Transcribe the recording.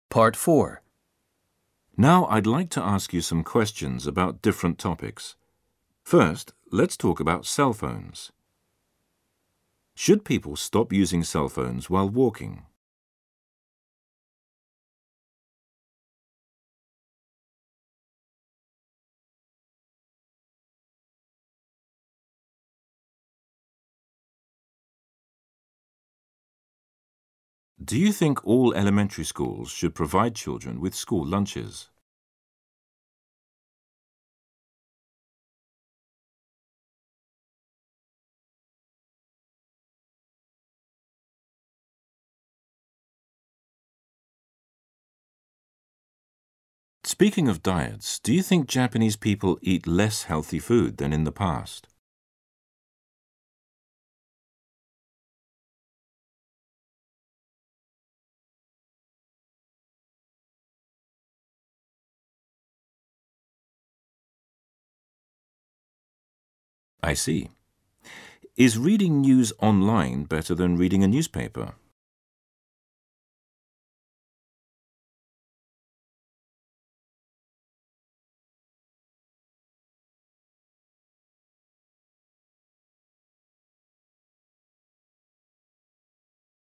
Part 4. Now I'd like to ask you some questions about different topics. First, let's talk about cell phones. Should people stop using cell phones while walking? Do you think all elementary schools should provide children with school lunches? Speaking of diets, do you think Japanese people eat less healthy food than in the past? I see. Is reading news online better than reading a newspaper?